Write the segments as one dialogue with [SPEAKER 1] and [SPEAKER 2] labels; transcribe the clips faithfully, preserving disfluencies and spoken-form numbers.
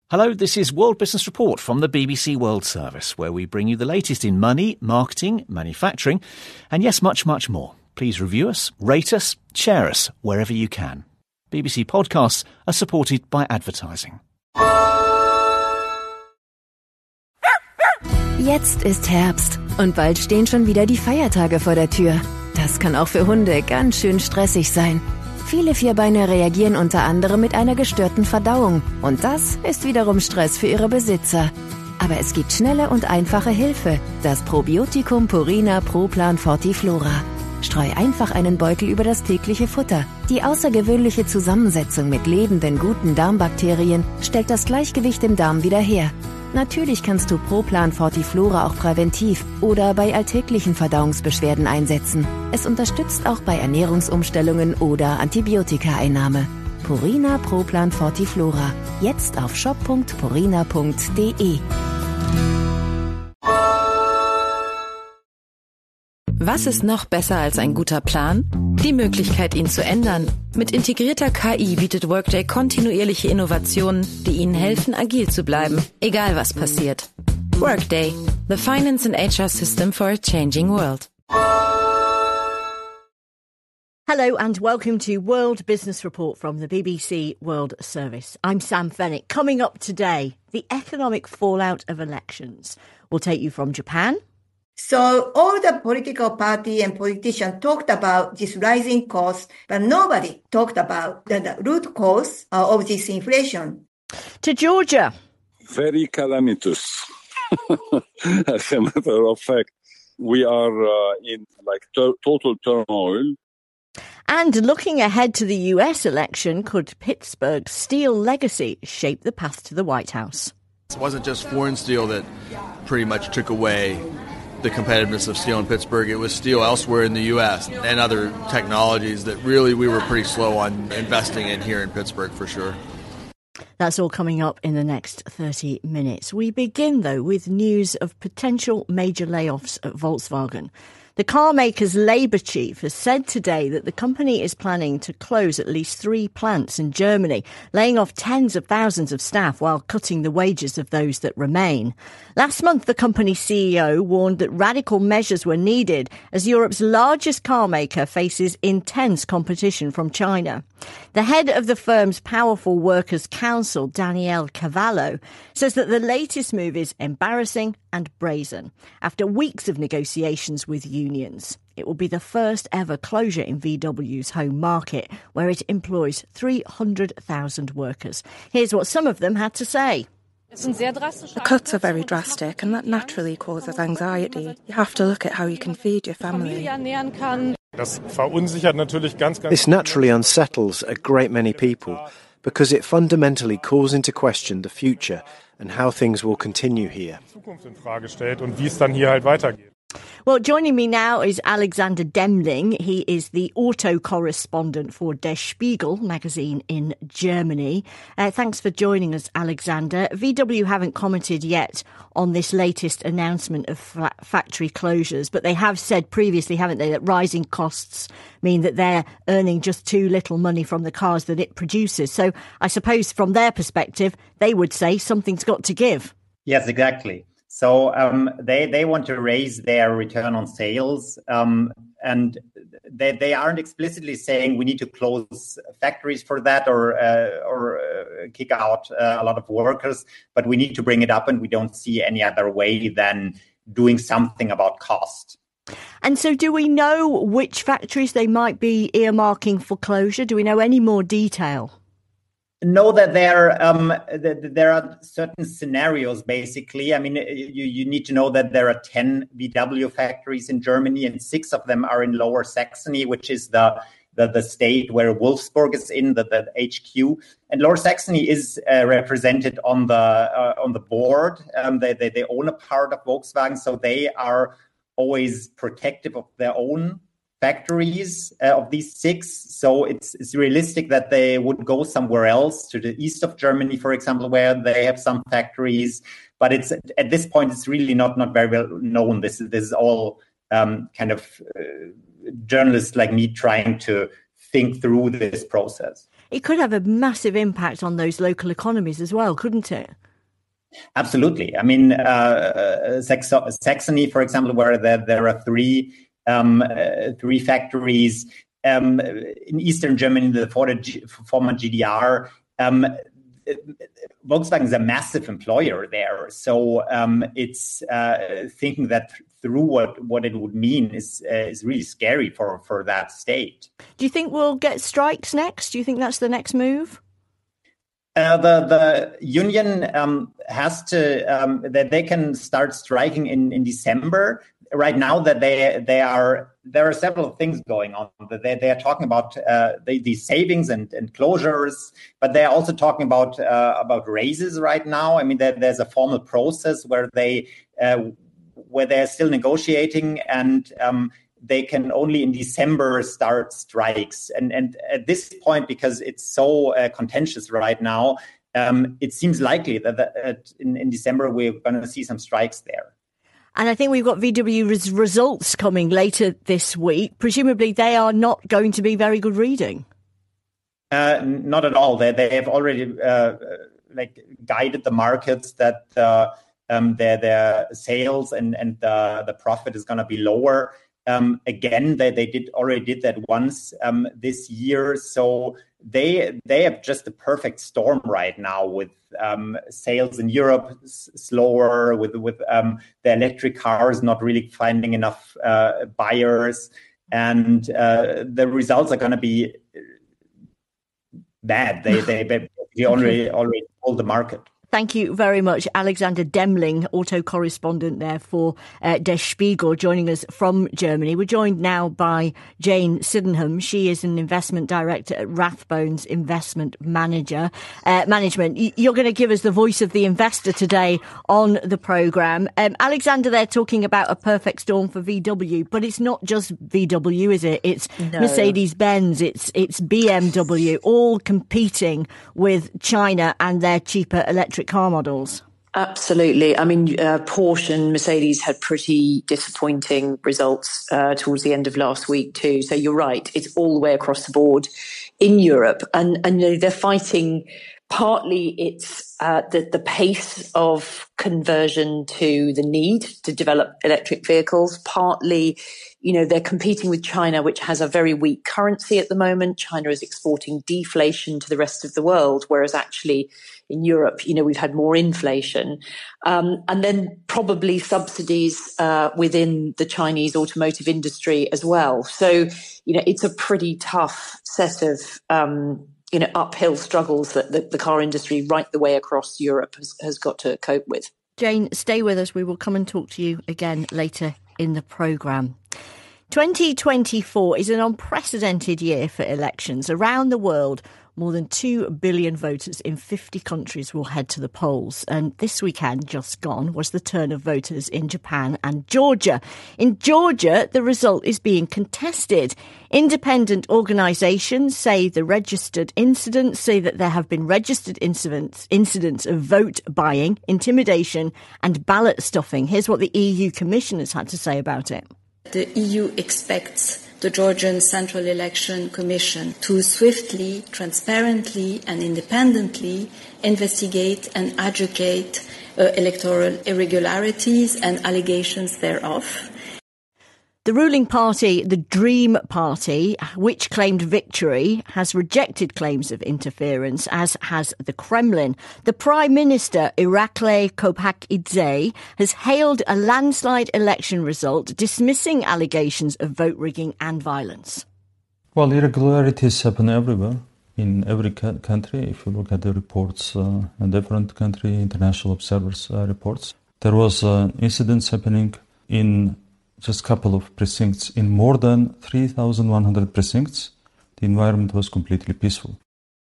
[SPEAKER 1] Hello, this is World Business Report from the B B C World Service, where we bring you the latest in money, marketing, manufacturing, and yes, much, much more. Please review us, rate us, share us wherever you can. B B C podcasts are supported by advertising.
[SPEAKER 2] Jetzt ist Herbst und bald stehen schon wieder die Feiertage vor der Tür. Das kann auch für Hunde ganz schön stressig sein. Viele Vierbeiner reagieren unter anderem mit einer gestörten Verdauung und das ist wiederum Stress für ihre Besitzer. Aber es gibt schnelle und einfache Hilfe, das Probiotikum Purina Pro Plan Fortiflora. Streu einfach einen Beutel über das tägliche Futter. Die außergewöhnliche Zusammensetzung mit lebenden, guten Darmbakterien stellt das Gleichgewicht im Darm wieder her. Natürlich kannst du Pro Plan Fortiflora auch präventiv oder bei alltäglichen Verdauungsbeschwerden einsetzen. Es unterstützt auch bei Ernährungsumstellungen oder Antibiotikaeinnahme. Purina Pro Plan Fortiflora. Jetzt auf shop punkt purina punkt de.
[SPEAKER 3] Was ist noch besser als ein guter Plan? Die Möglichkeit, ihn zu ändern. Mit integrierter K I bietet Workday kontinuierliche Innovationen, die Ihnen helfen, agil zu bleiben, egal was passiert. Workday, the finance and H R system for a changing world.
[SPEAKER 4] Hello and welcome to World Business Report from the B B C World Service. I'm Sam Fennick. Coming up today, the economic fallout of elections. We'll take you from Japan.
[SPEAKER 5] So all the political party and politicians talked about this rising cost, but nobody talked about the, the root cause uh, of this inflation.
[SPEAKER 4] To Georgia.
[SPEAKER 6] Very calamitous. As a matter of fact, we are uh, in like to- total turmoil.
[SPEAKER 4] And looking ahead to the U S election, could Pittsburgh's steel legacy shape the path to the White House?
[SPEAKER 7] It wasn't just foreign steel that pretty much took away the competitiveness of steel in Pittsburgh. It was steel elsewhere in the U S and other technologies that really we were pretty slow on investing in here in Pittsburgh for sure.
[SPEAKER 4] That's all coming up in the next thirty minutes. We begin, though, with news of potential major layoffs at Volkswagen. The car maker's Labour chief has said today that the company is planning to close at least three plants in Germany, laying off tens of thousands of staff while cutting the wages of those that remain. Last month, the company's C E O warned that radical measures were needed as Europe's largest car maker faces intense competition from China. The head of the firm's Powerful Workers' Council, Danielle Cavallo, says that the latest move is embarrassing and brazen. After weeks of negotiations with unions, it will be the first ever closure in V W's home market, where it employs three hundred thousand workers. Here's what some of them had to say.
[SPEAKER 8] The cuts are very drastic and that naturally causes anxiety. You have to look at how you can feed your family.
[SPEAKER 9] This naturally unsettles a great many people because it fundamentally calls into question the future and how things will continue here.
[SPEAKER 4] Well, joining me now is Alexander Demling. He is the auto correspondent for Der Spiegel magazine in Germany. Uh, thanks for joining us, Alexander. V W haven't commented yet on this latest announcement of fa- factory closures, but they have said previously, haven't they, that rising costs mean that they're earning just too little money from the cars that it produces. So I suppose from their perspective, they would say something's got to give.
[SPEAKER 10] Yes, exactly. So um, they, they want to raise their return on sales, um, and they, they aren't explicitly saying we need to close factories for that or uh, or uh, kick out uh, a lot of workers, but we need to bring it up, and we don't see any other way than doing something about cost.
[SPEAKER 4] And so do we know which factories they might be earmarking for closure? Do we know any more detail?
[SPEAKER 10] Know that there um, th- there are certain scenarios, basically. I mean, you, you need to know that there are ten V W factories in Germany, and six of them are in Lower Saxony, which is the the, the state where Wolfsburg is in, the, the H Q. And Lower Saxony is uh, represented on the uh, on the board. Um, they, they they own a part of Volkswagen, so they are always protective of their own factories uh, of these six. So it's, it's realistic that they would go somewhere else, to the east of Germany, for example, where they have some factories. But it's at this point, it's really not, not very well known. This is, this is all um, kind of uh, journalists like me trying to think through this process.
[SPEAKER 4] it could have a massive impact on those local economies as well, couldn't it?
[SPEAKER 10] Absolutely. I mean, uh, Sax- Saxony, for example, where there, there are three um, uh, three factories um, in Eastern Germany, the former G D R. Um, Volkswagen is a massive employer there, so um, it's uh, thinking that through what, what it would mean is uh, is really scary for, for that state.
[SPEAKER 4] Do you think we'll get strikes next? Do you think that's the next move?
[SPEAKER 10] Uh, the the union um, has to um, that they can start striking in, in December. Right now, that they they are there are several things going on. They they are talking about uh, the, the savings and, and closures, but they are also talking about uh, about raises right now. I mean, there, there's a formal process where they uh, where they are still negotiating, and um, they can only in December start strikes. And and at this point, because it's so uh, contentious right now, um, it seems likely that, that in, in December we're going to see some strikes there.
[SPEAKER 4] And I think we've got V W's results coming later this week. Presumably they are not going to be very good reading.
[SPEAKER 10] Uh, not at all. They they have already uh, like guided the markets that uh, um, their their sales and and the the profit is going to be lower. Um, again, they, they did already did that once um, this year. So they they have just a perfect storm right now with um, sales in Europe s- slower, with with um, the electric cars not really finding enough uh, buyers, and uh, the results are going to be bad. They they, they already already told the market.
[SPEAKER 4] Thank you very much, Alexander Demling, auto correspondent there for uh, Der Spiegel, joining us from Germany. We're joined now by Jane Sydenham. She is an investment director at Rathbones Investment Manager uh, Management. You're going to give us the voice of the investor today on the programme. Um, Alexander, they're talking about a perfect storm for V W, but it's not just V W, is it? It's no. Mercedes-Benz, it's it's B M W, all competing with China and their cheaper electric car models.
[SPEAKER 11] Absolutely. I mean, uh, Porsche and Mercedes had pretty disappointing results uh, towards the end of last week too. So you're right. It's all the way across the board in Europe. And, and you know, they're fighting, partly it's uh, the, the pace of conversion to the need to develop electric vehicles. Partly, you know, they're competing with China, which has a very weak currency at the moment. China is exporting deflation to the rest of the world, whereas actually in Europe, you know, we've had more inflation. Um, and then probably subsidies uh, within the Chinese automotive industry as well. So, you know, it's a pretty tough set of, um, you know, uphill struggles that the, the car industry right the way across Europe has, has got to cope with.
[SPEAKER 4] Jane, stay with us. We will come and talk to you again later in the programme. twenty twenty-four is an unprecedented year for elections. Around the world, more than two billion voters in fifty countries will head to the polls. And this weekend, just gone, was the turn of voters in Japan and Georgia. In Georgia, the result is being contested. Independent organisations say the registered incidents say that there have been registered incidents, incidents of vote buying, intimidation and ballot stuffing. Here's what the E U Commission has had to say about it.
[SPEAKER 12] The E U expects the Georgian Central Election Commission to swiftly, transparently and independently investigate and adjudicate uh, electoral irregularities and allegations thereof.
[SPEAKER 4] The ruling party, the Dream Party, which claimed victory, has rejected claims of interference, as has the Kremlin. The Prime Minister, Irakli Kopakidze, has hailed a landslide election result, dismissing allegations of vote rigging and violence.
[SPEAKER 13] Well, irregularities happen everywhere, in every country. If you look at the reports, uh, in different country, international observers' uh, reports. There was uh, incidents happening in just a couple of precincts. In more than three thousand one hundred precincts, the environment was completely peaceful.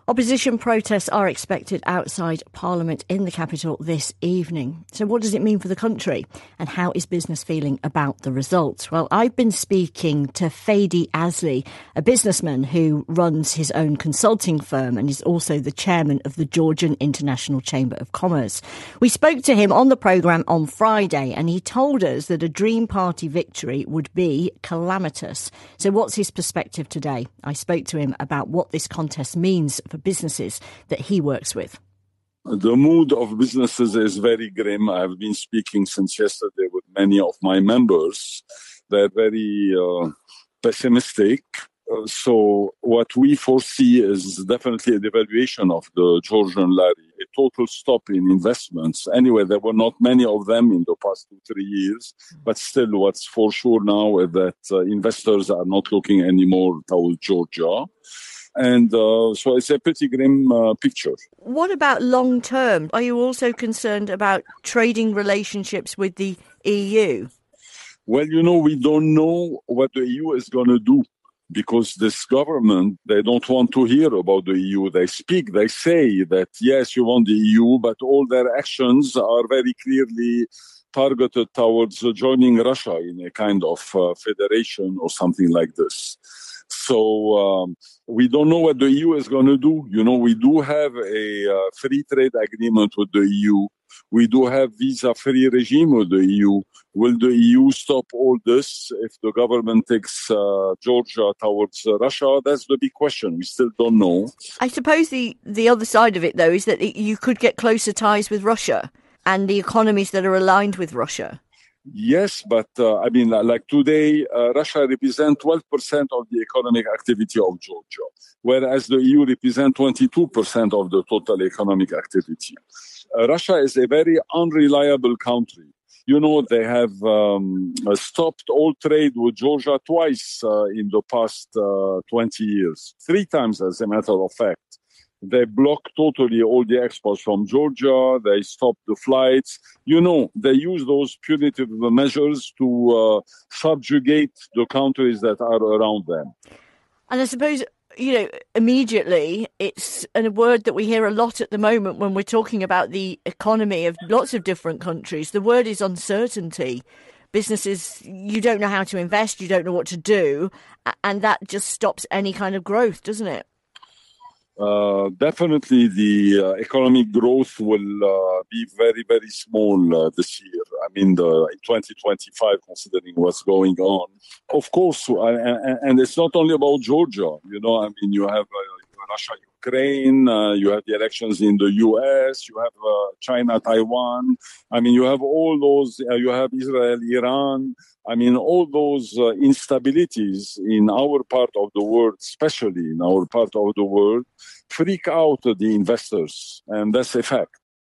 [SPEAKER 4] Opposition protests are expected outside Parliament in the capital this evening. So what does it mean for the country? And how is business feeling about the results? Well, I've been speaking to Fadi Azli, a businessman who runs his own consulting firm and is also the chairman of the Georgian International Chamber of Commerce. We spoke to him on the programme on Friday and he told us that a Dream Party victory would be calamitous. So what's his perspective today? I spoke to him about what this contest means for businesses that he works with.
[SPEAKER 6] The mood of businesses is very grim. I've been speaking since yesterday with many of my members. They're very uh, pessimistic. Uh, so what we foresee is definitely a devaluation of the Georgian lari, a total stop in investments. Anyway, there were not many of them in the past two, three years. But still, what's for sure now is that uh, investors are not looking anymore towards Georgia. And uh, so it's a pretty grim uh, picture.
[SPEAKER 4] What about long term? Are you also concerned about trading relationships with the E U?
[SPEAKER 6] Well, you know, we don't know what the E U is going to do because this government, they don't want to hear about the E U. They speak, they say that, yes, you want the E U, but all their actions are very clearly targeted towards joining Russia in a kind of uh, federation or something like this. So um, we don't know what the E U is going to do. You know, we do have a uh, free trade agreement with the E U. We do have visa-free regime with the E U. Will the E U stop all this if the government takes uh, Georgia towards uh, Russia? That's the big question. We still don't know.
[SPEAKER 4] I suppose the, the other side of it, though, is that you could get closer ties with Russia and the economies that are aligned with Russia.
[SPEAKER 6] Yes, but uh, I mean, like today, uh, Russia represents twelve percent of the economic activity of Georgia, whereas the E U represents twenty-two percent of the total economic activity. Uh, Russia is a very unreliable country. You know, they have um, stopped all trade with Georgia twice uh, in the past uh, twenty years, three times as a matter of fact. They blocked totally all the exports from Georgia. They stopped the flights. You know, they use those punitive measures to uh, subjugate the countries that are around them.
[SPEAKER 4] And I suppose, you know, immediately it's a word that we hear a lot at the moment when we're talking about the economy of lots of different countries. The word is uncertainty. Businesses, you don't know how to invest, you don't know what to do, and that just stops any kind of growth, doesn't it?
[SPEAKER 6] Uh, definitely the uh, economic growth will uh, be very, very small uh, this year. I mean, the, in twenty twenty-five, considering what's going on. Of course, uh, and, and it's not only about Georgia. You know, I mean, you have uh, Russia, Ukraine, uh, you have the elections in the U S, you have uh, China, Taiwan. I mean, you have all those, uh, you have Israel, Iran. I mean, all those uh, instabilities in our part of the world, especially in our part of the world, freak out the investors, and that's a fact.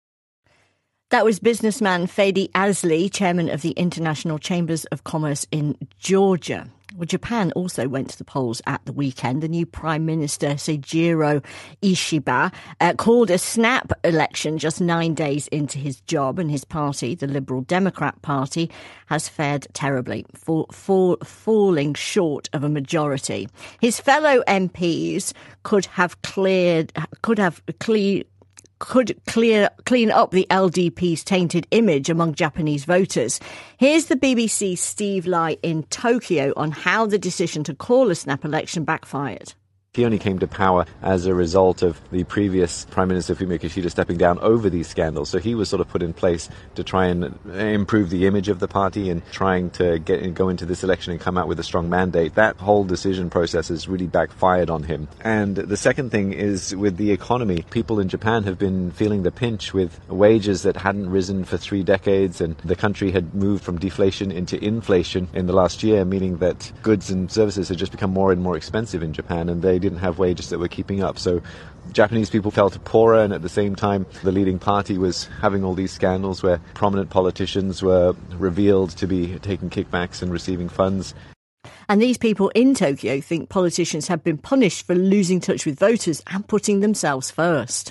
[SPEAKER 4] That was businessman Fadi Azli, chairman of the International Chambers of Commerce in Georgia. Well, Japan also went to the polls at the weekend. The new Prime Minister, Seijiro Ishiba, uh, called a snap election just nine days into his job, and his party, the Liberal Democrat Party, has fared terribly, for, for, falling short of a majority. His fellow M Ps could have cleared, could have cleared, could clear clean up the L D P's tainted image among Japanese voters. Here's the B B C's Steve Lai in Tokyo on how the decision to call a snap election backfired.
[SPEAKER 14] He only came to power as a result of the previous Prime Minister Fumio Kishida stepping down over these scandals. So he was sort of put in place to try and improve the image of the party and trying to get go into this election and come out with a strong mandate. That whole decision process has really backfired on him. And the second thing is with the economy. People in Japan have been feeling the pinch with wages that hadn't risen for three decades, and the country had moved from deflation into inflation in the last year, meaning that goods and services had just become more and more expensive in Japan, and they didn't have wages that were keeping up. So Japanese people felt poorer, and at the same time the leading party was having all these scandals where prominent politicians were revealed to be taking kickbacks and receiving funds.
[SPEAKER 4] And these people in Tokyo think politicians have been punished for losing touch with voters and putting themselves first.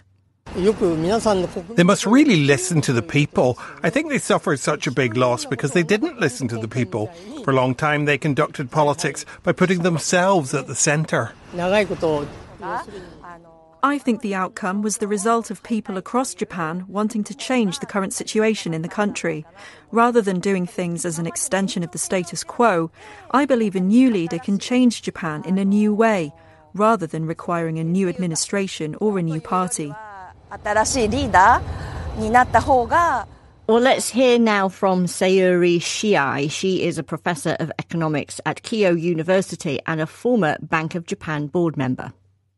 [SPEAKER 15] They must really listen to the people. I think they suffered such a big loss because they didn't listen to the people. For a long time they conducted politics by putting themselves at the centre.
[SPEAKER 16] I think the outcome was the result of people across Japan wanting to change the current situation in the country. Rather than doing things as an extension of the status quo, I believe a new leader can change Japan in a new way, rather than requiring a new administration or a new party.
[SPEAKER 4] Well, let's hear now from Sayuri Shiai. She is a professor of economics at Keio University and a former Bank of Japan board member.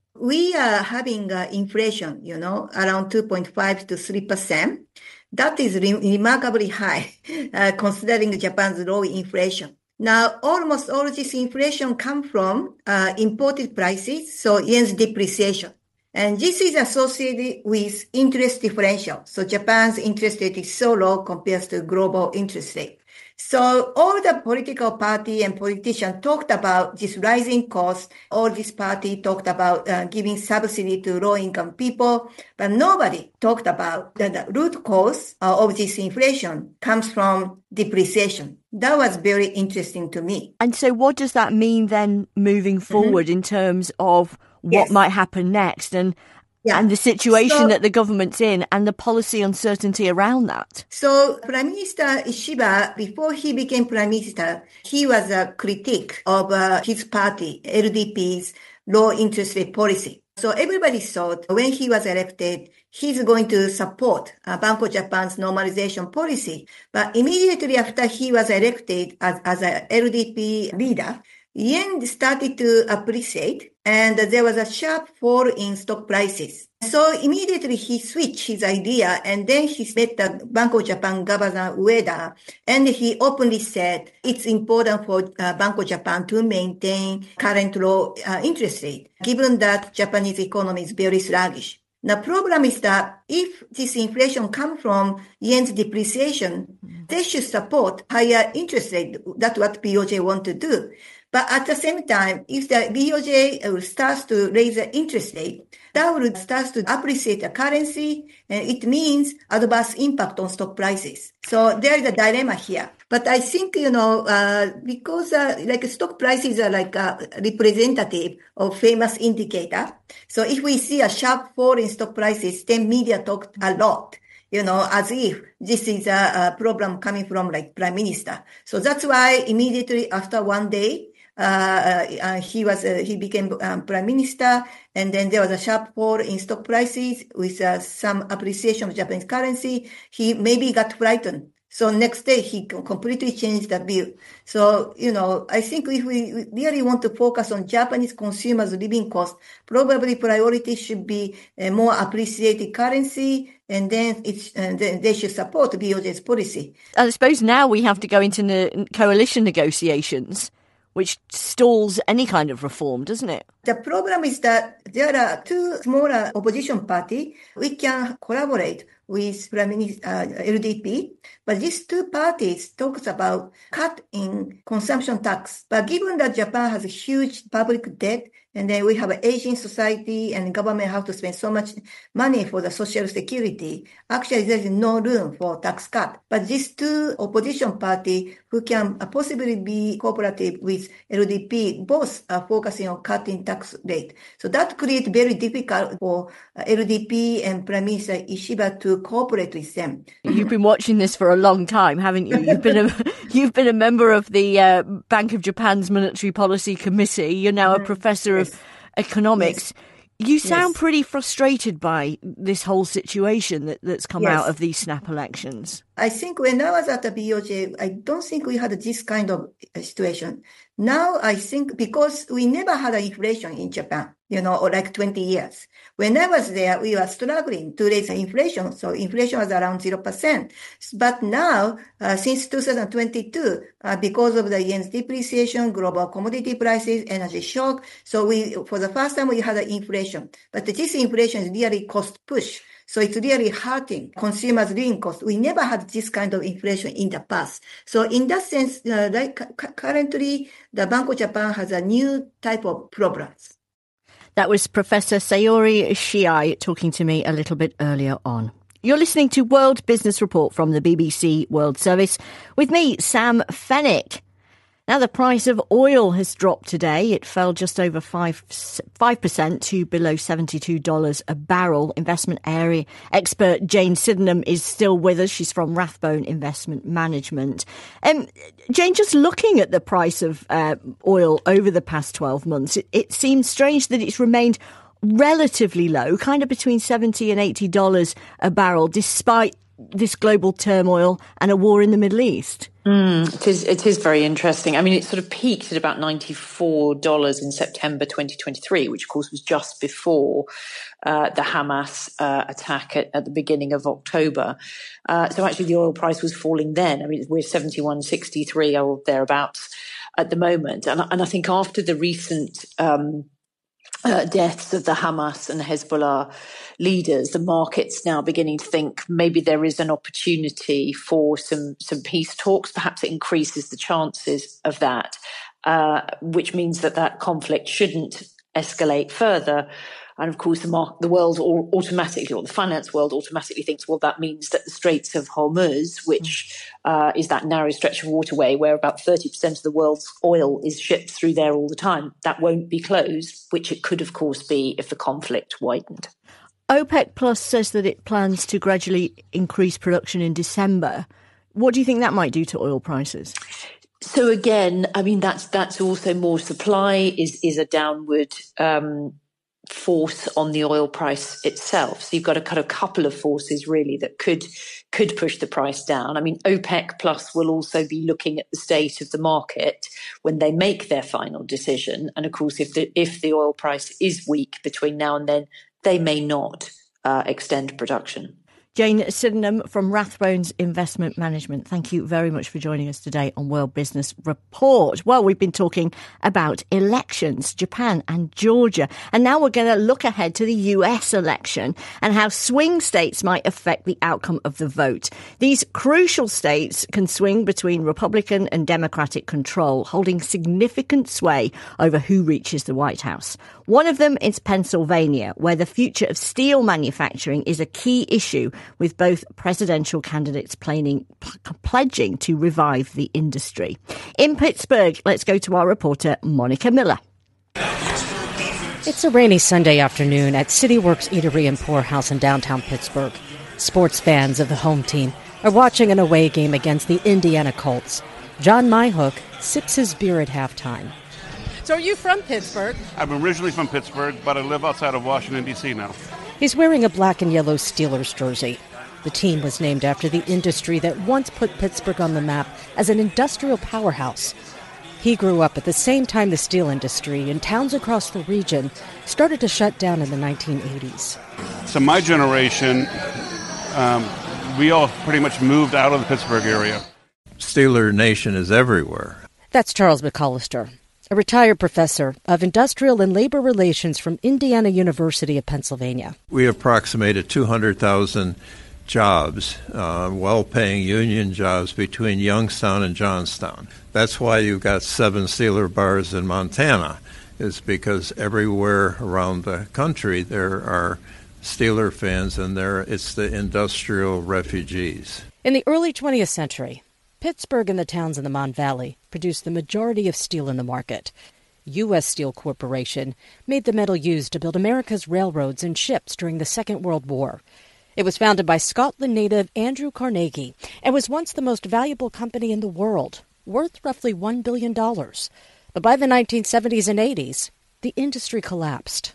[SPEAKER 5] We are having uh, inflation, you know, around two point five to three percent. That is re- remarkably high, uh, considering Japan's low inflation. Now, almost all this inflation comes from uh, imported prices, so yen's depreciation. And this is associated with interest differential. So Japan's interest rate is so low compared to global interest rate. So all the political party and politicians talked about this rising cost. All this party talked about uh, giving subsidy to low-income people, but nobody talked about that the root cause uh, of this inflation comes from depreciation. That was very interesting to me.
[SPEAKER 4] And so what does that mean then moving forward mm-hmm. in terms of what yes. might happen next and Yeah. and the situation so, that the government's in and the policy uncertainty around that?
[SPEAKER 5] So Prime Minister Ishiba, before he became Prime Minister, he was a critic of uh, his party, L D P's low interest rate policy. So everybody thought when he was elected, he's going to support uh, Bank of Japan's normalization policy. But immediately after he was elected as, as a L D P leader, yen started to appreciate and there was a sharp fall in stock prices. So immediately he switched his idea and then he met the Bank of Japan Governor Ueda and he openly said it's important for uh, Bank of Japan to maintain current low uh, interest rate, given that Japanese economy is very sluggish. The problem is that if this inflation comes from yen's depreciation, they should support higher interest rate. That's what B O J want to do. But at the same time, if the B O J starts to raise the interest rate, that will start to appreciate the currency, and it means adverse impact on stock prices. So there is a dilemma here. But I think, you know, uh, because uh, like stock prices are like a representative of famous indicator. So if we see a sharp fall in stock prices, then media talk a lot, you know, as if this is a, a problem coming from like Prime Minister. So that's why immediately after one day, Uh, uh, he was, uh, he became um, prime minister, and then there was a sharp fall in stock prices with uh, some appreciation of Japanese currency. He maybe got frightened. So next day he completely changed the view. So, you know, I think if we really want to focus on Japanese consumers' living cost, probably priority should be a more appreciated currency, and then it's, and then they should support B O J's policy.
[SPEAKER 4] I suppose now we have to go into ne- coalition negotiations, which stalls any kind of reform, doesn't it?
[SPEAKER 5] The problem is that there are two smaller opposition parties. We can collaborate with Prime Minister uh, L D P, but these two parties talks about cut in consumption tax. But given that Japan has a huge public debt, and then we have an aging society and government have to spend so much money for the social security, actually there is no room for tax cut. But these two opposition parties who can possibly be cooperative with L D P, both are focusing on cutting tax rate. So that creates very difficult for L D P and Prime Minister Ishiba to cooperate with them.
[SPEAKER 4] You've been watching this for a long time, haven't you? You've been a, you've been a member of the uh, Bank of Japan's Monetary Policy Committee. You're now a professor yes. of economics. Yes. You sound yes. pretty frustrated by this whole situation that, that's come yes. out of these snap elections.
[SPEAKER 5] I think when I was at the B O J, I don't think we had this kind of situation. Now I think because we never had an inflation in Japan, you know, or like twenty years. When I was there, we were struggling to raise inflation. So inflation was around zero percent. But now, uh, since two thousand twenty-two, uh, because of the yen's depreciation, global commodity prices, energy shock, so we, for the first time, we had an inflation. But this inflation is really cost push. So it's really hurting consumers' living costs. We never had this kind of inflation in the past. So in that sense, uh, like c- currently, the Bank of Japan has a new type of problems.
[SPEAKER 4] That was Professor Sayuri Shiai talking to me a little bit earlier on. You're listening to World Business Report from the B B C World Service with me, Sam Fennick. Now, the price of oil has dropped today. It fell just over five, 5% to below seventy-two dollars a barrel. Investment area expert Jane Sydenham is still with us. She's from Rathbone Investment Management. Um, Jane, just looking at the price of uh, oil over the past twelve months, it, it seems strange that it's remained relatively low, kind of between seventy and eighty dollars a barrel, despite this global turmoil and a war in the Middle East.
[SPEAKER 11] Mm, it is, it is very interesting. I mean, it sort of peaked at about ninety-four dollars in September twenty twenty-three, which of course was just before uh, the Hamas uh, attack at, at the beginning of October. Uh, so actually the oil price was falling then. I mean, we're seventy-one sixty-three or thereabouts at the moment. And, and I think after the recent um, uh, deaths of the Hamas and Hezbollah leaders, the market's now beginning to think maybe there is an opportunity for some some peace talks. Perhaps it increases the chances of that, uh, which means that that conflict shouldn't escalate further. And of course, the, mar- the world automatically, or the finance world automatically thinks, well, that means that the Straits of Hormuz, which uh, is that narrow stretch of waterway where about thirty percent of the world's oil is shipped through there all the time, that won't be closed, which it could, of course, be if the conflict widened.
[SPEAKER 4] OPEC Plus says that it plans to gradually increase production in December. What do you think that might do to oil prices?
[SPEAKER 11] So again, I mean, that's that's also more supply is is a downward um, force on the oil price itself. So you've got a kind of couple of forces really that could could push the price down. I mean, OPEC Plus will also be looking at the state of the market when they make their final decision. And of course, if the if the oil price is weak between now and then, they may not uh, extend production.
[SPEAKER 4] Jane Sydenham from Rathbones Investment Management, thank you very much for joining us today on World Business Report. Well, we've been talking about elections, Japan and Georgia, and now we're going to look ahead to the U S election and how swing states might affect the outcome of the vote. These crucial states can swing between Republican and Democratic control, holding significant sway over who reaches the White House. One of them is Pennsylvania, where the future of steel manufacturing is a key issue, with both presidential candidates planning, pledging to revive the industry. In Pittsburgh, let's go to our reporter, Monica Miller.
[SPEAKER 17] It's a rainy Sunday afternoon at CityWorks Eatery and Poorhouse in downtown Pittsburgh. Sports fans of the home team are watching an away game against the Indiana Colts. John Myhook sips his beer at halftime.
[SPEAKER 18] So are you from Pittsburgh?
[SPEAKER 19] I'm originally from Pittsburgh, but I live outside of Washington, D C now.
[SPEAKER 17] He's wearing a black and yellow Steelers jersey. The team was named after the industry that once put Pittsburgh on the map as an industrial powerhouse. He grew up at the same time the steel industry in towns across the region started to shut down in the nineteen eighties.
[SPEAKER 19] So my generation, um, we all pretty much moved out of the Pittsburgh area.
[SPEAKER 20] Steeler Nation is everywhere.
[SPEAKER 17] That's Charles McCollister, a retired professor of industrial and labor relations from Indiana University of Pennsylvania.
[SPEAKER 20] We approximated two hundred thousand jobs, uh, well-paying union jobs between Youngstown and Johnstown. That's why you've got seven Steeler bars in Montana, is because everywhere around the country there are Steeler fans, and there it's the industrial refugees.
[SPEAKER 17] In the early twentieth century, Pittsburgh and the towns in the Mon Valley produced the majority of steel in the market. U S Steel Corporation made the metal used to build America's railroads and ships during the Second World War. It was founded by Scotland native Andrew Carnegie and was once the most valuable company in the world, worth roughly one billion dollars. But by the nineteen seventies and eighties, the industry collapsed.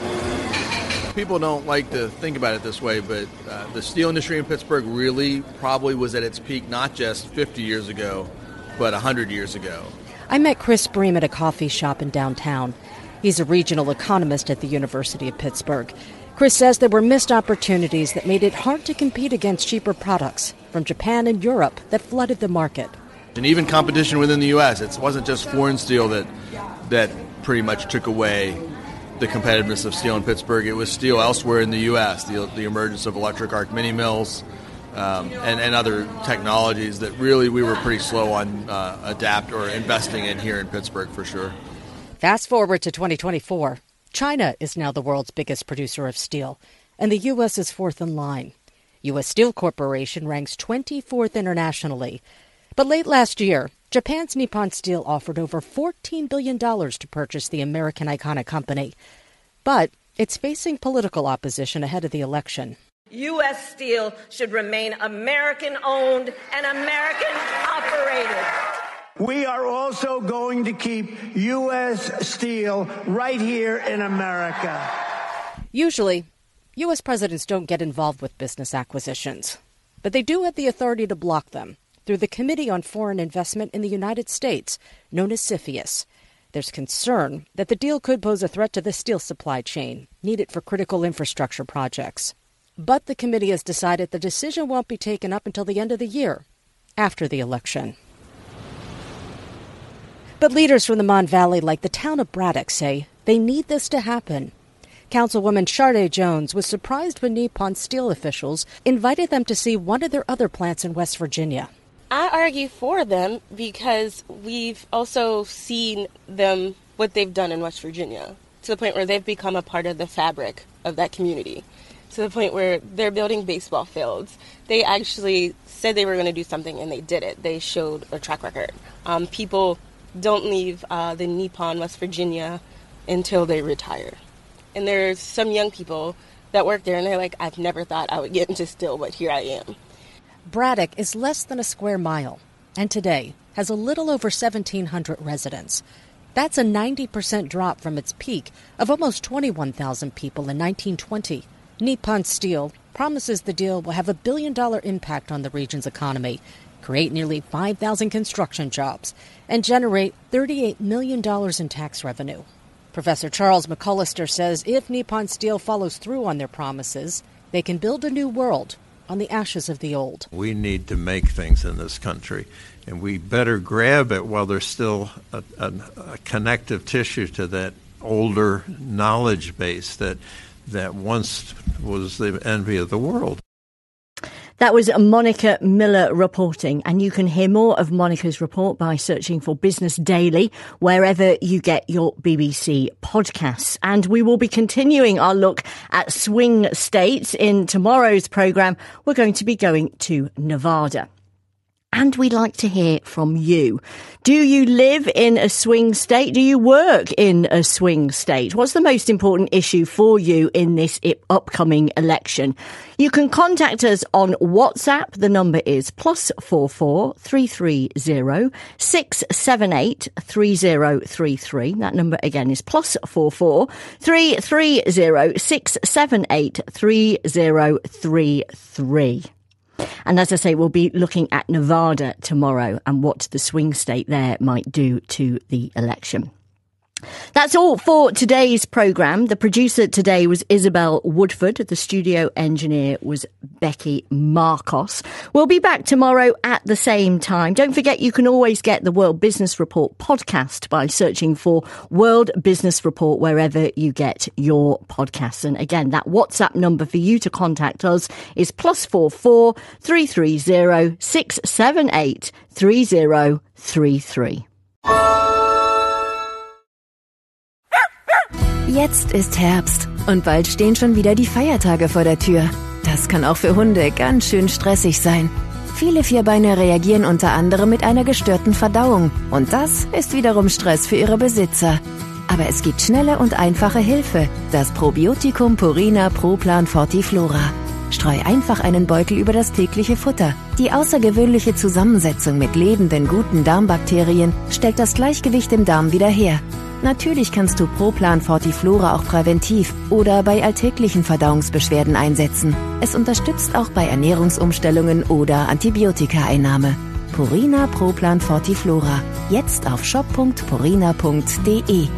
[SPEAKER 7] People don't like to think about it this way, but uh, the steel industry in Pittsburgh really probably was at its peak not just fifty years ago, but one hundred years ago.
[SPEAKER 17] I met Chris Bream at a coffee shop in downtown. He's a regional economist at the University of Pittsburgh. Chris says there were missed opportunities that made it hard to compete against cheaper products from Japan and Europe that flooded the market.
[SPEAKER 7] And even competition within the U S, it wasn't just foreign steel that that pretty much took away the competitiveness of steel in Pittsburgh. It was steel elsewhere in the U S, the, the emergence of electric arc mini mills um, and, and other technologies that really we were pretty slow on uh, adapt or investing in here in Pittsburgh for sure.
[SPEAKER 17] Fast forward to twenty twenty-four. China is now the world's biggest producer of steel, and the U S is fourth in line. U S Steel Corporation ranks twenty-fourth internationally. But late last year, Japan's Nippon Steel offered over fourteen billion dollars to purchase the American Iconic company. But it's facing political opposition ahead of the election.
[SPEAKER 21] U S Steel should remain American-owned and American-operated.
[SPEAKER 22] We are also going to keep U S Steel right here in America.
[SPEAKER 17] Usually, U S presidents don't get involved with business acquisitions, but they do have the authority to block them through the Committee on Foreign Investment in the United States, known as CFIUS. There's concern that the deal could pose a threat to the steel supply chain needed for critical infrastructure projects. But the committee has decided the decision won't be taken up until the end of the year, after the election. But leaders from the Mon Valley, like the town of Braddock, say they need this to happen. Councilwoman Sharday Jones was surprised when Nippon Steel officials invited them to see one of their other plants in West Virginia.
[SPEAKER 23] I argue for them because we've also seen them, what they've done in West Virginia, to the point where they've become a part of the fabric of that community, to the point where they're building baseball fields. They actually said they were going to do something, and they did it. They showed a track record. Um, people don't leave uh, the Nippon, West Virginia, until they retire. And there's some young people that work there, and they're like, I've never thought I would get into steel, but here I am.
[SPEAKER 17] Braddock is less than a square mile, and today has a little over seventeen hundred residents. That's a ninety percent drop from its peak of almost twenty-one thousand people in nineteen twenty. Nippon Steel promises the deal will have a billion-dollar impact on the region's economy, create nearly five thousand construction jobs, and generate thirty-eight million dollars in tax revenue. Professor Charles McCullister says if Nippon Steel follows through on their promises, they can build a new world on the ashes of the old.
[SPEAKER 20] We need to make things in this country, and we better grab it while there's still a, a, a connective tissue to that older knowledge base that that once was the envy of the world.
[SPEAKER 4] That was Monica Miller reporting, and you can hear more of Monica's report by searching for Business Daily wherever you get your B B C podcasts. And we will be continuing our look at swing states in tomorrow's programme. We're going to be going to Nevada. And we'd like to hear from you. Do you live in a swing state? Do you work in a swing state? What's the most important issue for you in this upcoming election? You can contact us on WhatsApp. The number is plus four four three three zero six seven eight three zero three three. That number again is plus four four three three zero six seven eight three zero three three. And as I say, we'll be looking at Nevada tomorrow and what the swing state there might do to the election. That's all for today's programme. The producer today was Isabel Woodford. The studio engineer was Becky Marcos. We'll be back tomorrow at the same time. Don't forget you can always get the World Business Report podcast by searching for World Business Report wherever you get your podcasts. And again, that WhatsApp number for you to contact us is plus four four three three zero six seven eight three zero three three.
[SPEAKER 2] Jetzt ist Herbst und bald stehen schon wieder die Feiertage vor der Tür. Das kann auch für Hunde ganz schön stressig sein. Viele Vierbeiner reagieren unter anderem mit einer gestörten Verdauung und das ist wiederum Stress für ihre Besitzer. Aber es gibt schnelle und einfache Hilfe, das Probiotikum Purina Pro Plan Fortiflora. Streu einfach einen Beutel über das tägliche Futter. Die außergewöhnliche Zusammensetzung mit lebenden, guten Darmbakterien stellt das Gleichgewicht im Darm wieder her. Natürlich kannst du Proplan Fortiflora auch präventiv oder bei alltäglichen Verdauungsbeschwerden einsetzen. Es unterstützt auch bei Ernährungsumstellungen oder Antibiotikaeinnahme. Purina Proplan Fortiflora. Jetzt auf shop punkt purina punkt de.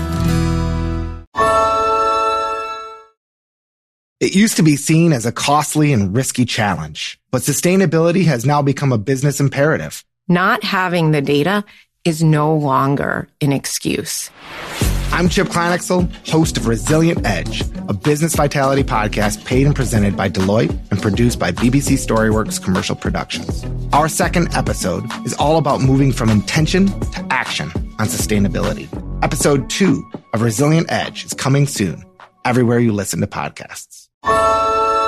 [SPEAKER 24] It used to be seen as a costly and risky challenge, but sustainability has now become a business imperative.
[SPEAKER 25] Not having the data is no longer an excuse.
[SPEAKER 24] I'm Chip Kleinexel, host of Resilient Edge, a business vitality podcast paid and presented by Deloitte and produced by B B C StoryWorks Commercial Productions. Our second episode is all about moving from intention to action on sustainability. Episode two of Resilient Edge is coming soon, everywhere you listen to podcasts.